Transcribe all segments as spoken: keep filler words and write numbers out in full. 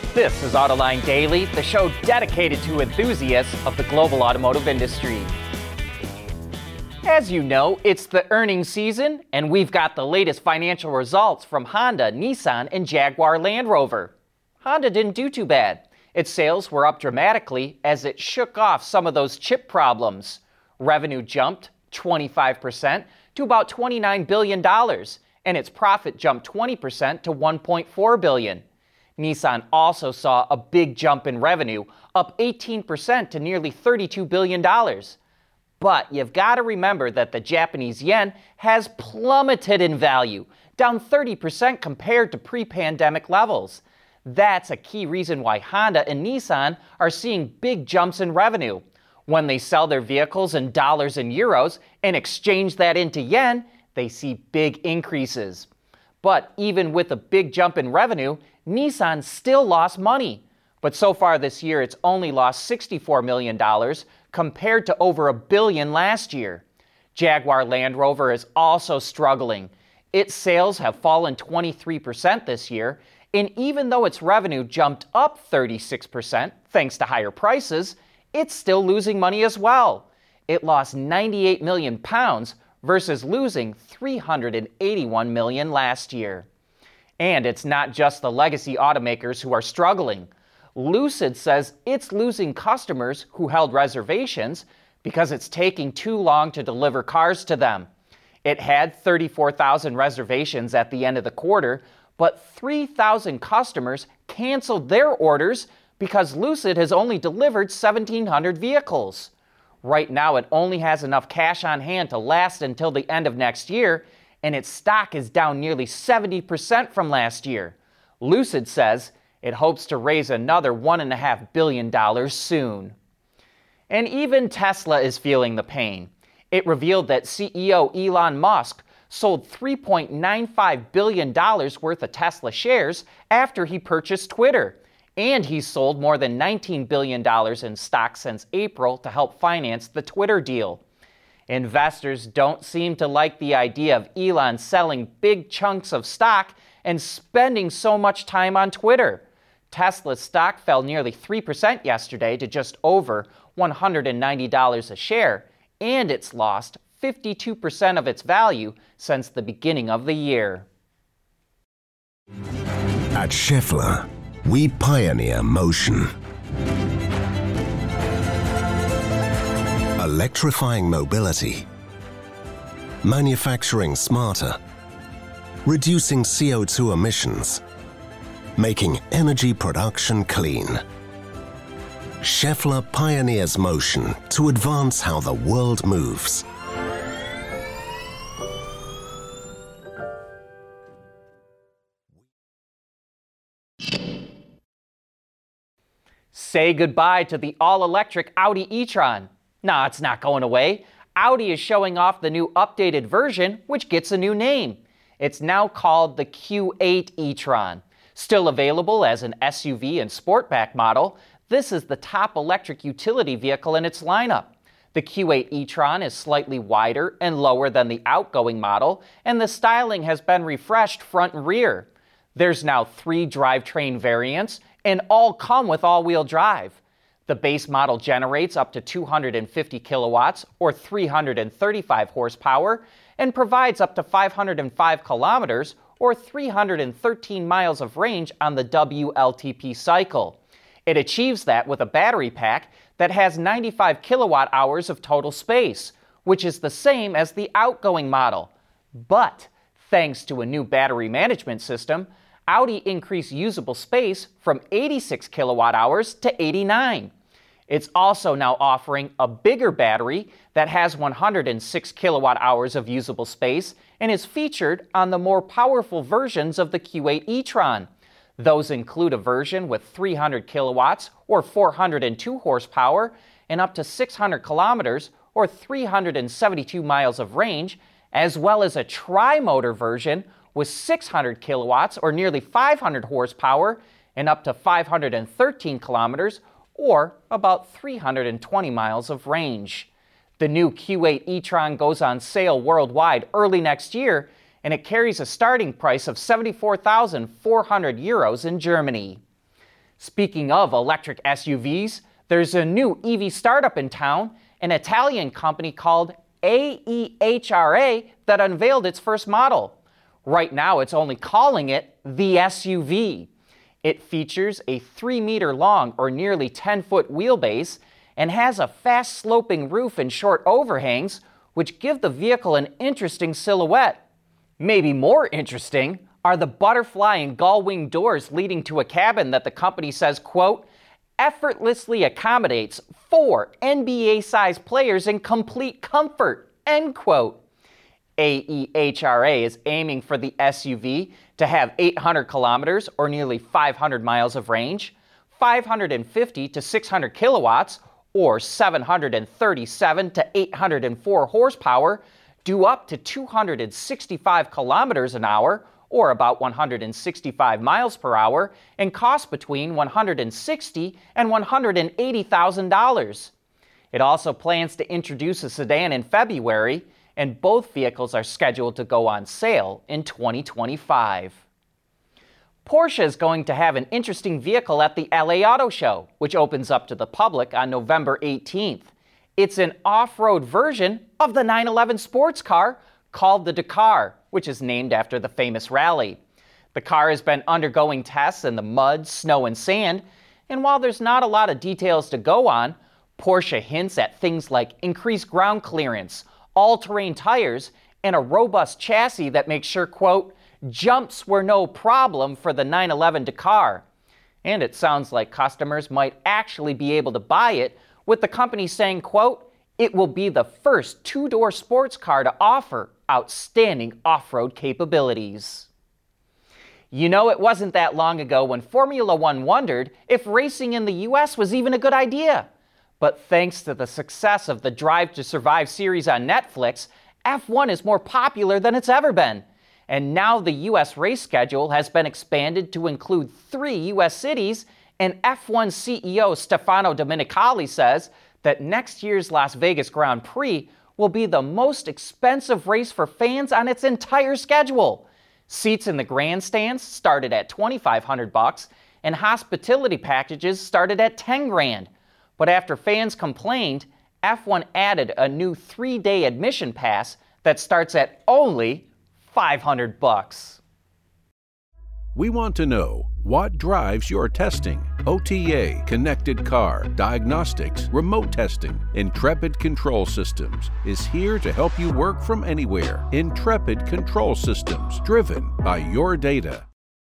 This is Autoline Daily, the show dedicated to enthusiasts of the global automotive industry. As you know, it's the earnings season, and we've got the latest financial results from Honda, Nissan, and Jaguar Land Rover. Honda didn't do too bad. Its sales were up dramatically as it shook off some of those chip problems. Revenue jumped twenty-five percent to about twenty-nine billion dollars, and its profit jumped twenty percent to one point four billion dollars. Nissan also saw a big jump in revenue, up eighteen percent to nearly thirty-two billion dollars. But you've got to remember that the Japanese yen has plummeted in value, down thirty percent compared to pre-pandemic levels. That's a key reason why Honda and Nissan are seeing big jumps in revenue. When they sell their vehicles in dollars and euros and exchange that into yen, they see big increases. But even with a big jump in revenue, Nissan still lost money. But so far this year, it's only lost sixty-four million dollars compared to over a billion last year. Jaguar Land Rover is also struggling. Its sales have fallen twenty-three percent this year, and even though its revenue jumped up thirty-six percent thanks to higher prices, it's still losing money as well. It lost ninety-eight million pounds versus losing three hundred eighty-one million last year. And it's not just the legacy automakers who are struggling. Lucid says it's losing customers who held reservations because it's taking too long to deliver cars to them. It had thirty-four thousand reservations at the end of the quarter, but three thousand customers canceled their orders because Lucid has only delivered seventeen hundred vehicles. Right now, it only has enough cash on hand to last until the end of next year, and its stock is down nearly seventy percent from last year. Lucid says it hopes to raise another one point five billion dollars soon. And even Tesla is feeling the pain. It revealed that C E O Elon Musk sold three point nine five billion dollars worth of Tesla shares after he purchased Twitter. And he's sold more than nineteen billion dollars in stock since April to help finance the Twitter deal. Investors don't seem to like the idea of Elon selling big chunks of stock and spending so much time on Twitter. Tesla's stock fell nearly three percent yesterday to just over one hundred ninety dollars a share, and it's lost fifty-two percent of its value since the beginning of the year. At Schaeffler, we pioneer motion. Electrifying mobility, manufacturing smarter, reducing C O two emissions, making energy production clean. Schaeffler pioneers motion to advance how the world moves. Say goodbye to the all-electric Audi e-tron. Nah, it's not going away. Audi is showing off the new updated version, which gets a new name. It's now called the Q eight e-tron. Still available as an S U V and Sportback model, this is the top electric utility vehicle in its lineup. The Q eight e-tron is slightly wider and lower than the outgoing model, and the styling has been refreshed front and rear. There's now three drivetrain variants, and all come with all-wheel drive. The base model generates up to two hundred fifty kilowatts or three hundred thirty-five horsepower and provides up to five hundred five kilometers or three hundred thirteen miles of range on the W L T P cycle. It achieves that with a battery pack that has ninety-five kilowatt hours of total space, which is the same as the outgoing model. But thanks to a new battery management system, Audi increased usable space from eighty-six kilowatt hours to eighty-nine. It's also now offering a bigger battery that has one hundred six kilowatt hours of usable space and is featured on the more powerful versions of the Q eight e-tron. Those include a version with three hundred kilowatts or four hundred two horsepower and up to six hundred kilometers or three hundred seventy-two miles of range, as well as a tri-motor version with six hundred kilowatts or nearly five hundred horsepower and up to five hundred thirteen kilometers or about three hundred twenty miles of range. The new Q eight e-tron goes on sale worldwide early next year, and it carries a starting price of seventy-four thousand four hundred euros in Germany. Speaking of electric S U Vs, there's a new E V startup in town, an Italian company called A E H R A that unveiled its first model. Right now, it's only calling it the S U V. It features a three meter long or nearly ten foot wheelbase and has a fast sloping roof and short overhangs, which give the vehicle an interesting silhouette. Maybe more interesting are the butterfly and gull wing doors leading to a cabin that the company says, quote, effortlessly accommodates four N B A-sized players in complete comfort, end quote. A E H R A is aiming for the S U V to have eight hundred kilometers or nearly five hundred miles of range, five hundred fifty to six hundred kilowatts or seven hundred thirty-seven to eight hundred four horsepower, do up to two hundred sixty-five kilometers an hour or about one hundred sixty-five miles per hour, and cost between one hundred sixty thousand dollars and one hundred eighty thousand dollars. It also plans to introduce a sedan in February, and both vehicles are scheduled to go on sale in twenty twenty-five. Porsche is going to have an interesting vehicle at the L A Auto Show, which opens up to the public on November eighteenth. It's an off-road version of the nine eleven sports car called the Dakar, which is named after the famous rally. The car has been undergoing tests in the mud, snow, and sand, and while there's not a lot of details to go on, Porsche hints at things like increased ground clearance, all-terrain tires, and a robust chassis that makes sure, quote, jumps were no problem for the nine eleven Dakar. And it sounds like customers might actually be able to buy it, with the company saying, quote, it will be the first two-door sports car to offer outstanding off-road capabilities. You know, it wasn't that long ago when Formula One wondered if racing in the U S was even a good idea. But thanks to the success of the Drive to Survive series on Netflix, F one is more popular than it's ever been. And now the U S race schedule has been expanded to include three U S cities, and F one C E O Stefano Domenicali says that next year's Las Vegas Grand Prix will be the most expensive race for fans on its entire schedule. Seats in the grandstands started at twenty-five hundred bucks, and hospitality packages started at ten grand. But after fans complained, F one added a new three-day admission pass that starts at only five hundred bucks. We want to know what drives your testing. O T A, connected car, diagnostics, remote testing. Intrepid Control Systems is here to help you work from anywhere. Intrepid Control Systems, driven by your data.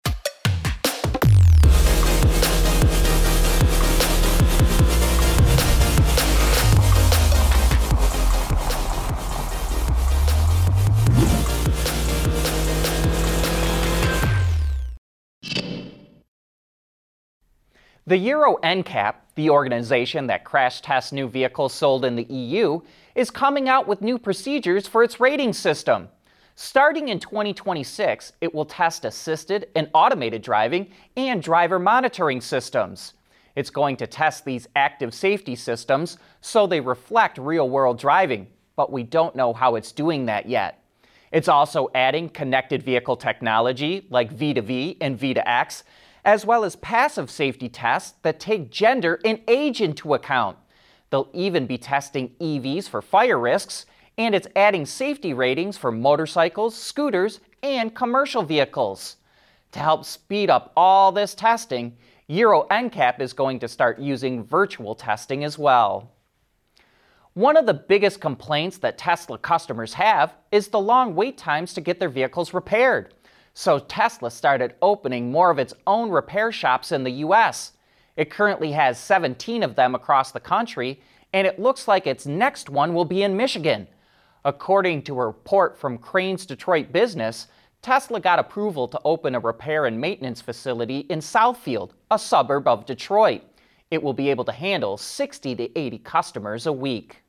The Euro N CAP, the organization that crash tests new vehicles sold in the E U, is coming out with new procedures for its rating system. Starting in twenty twenty-six, it will test assisted and automated driving and driver monitoring systems. It's going to test these active safety systems so they reflect real-world driving, but we don't know how it's doing that yet. It's also adding connected vehicle technology like V two V and V two X, as well as passive safety tests that take gender and age into account. They'll even be testing E Vs for fire risks, and it's adding safety ratings for motorcycles, scooters, and commercial vehicles. To help speed up all this testing, Euro N CAP is going to start using virtual testing as well. One of the biggest complaints that Tesla customers have is the long wait times to get their vehicles repaired. So Tesla started opening more of its own repair shops in the U S. It currently has seventeen of them across the country, and it looks like its next one will be in Michigan. According to a report from Crain's Detroit Business, Tesla got approval to open a repair and maintenance facility in Southfield, a suburb of Detroit. It will be able to handle sixty to eighty customers a week.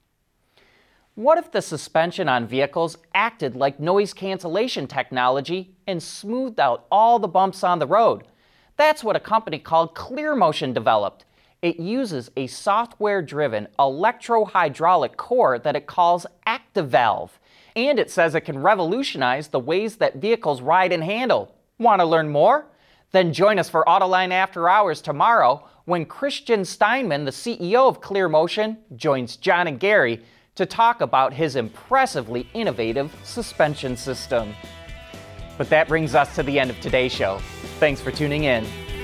What if the suspension on vehicles acted like noise cancellation technology and smoothed out all the bumps on the road? That's what a company called ClearMotion developed. It uses a software-driven electro-hydraulic core that it calls ActiValve, and it says it can revolutionize the ways that vehicles ride and handle. Want to learn more? Then join us for Autoline After Hours tomorrow when Christian Steinman, the C E O of ClearMotion, joins John and Gary to talk about his impressively innovative suspension system. But that brings us to the end of today's show. Thanks for tuning in.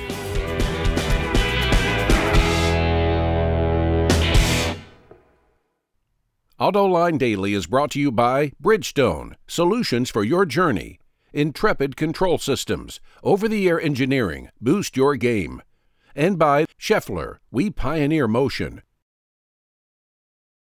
AutoLine Daily is brought to you by Bridgestone, solutions for your journey. Intrepid Control Systems, over-the-air engineering, boost your game. And by Schaeffler, we pioneer motion.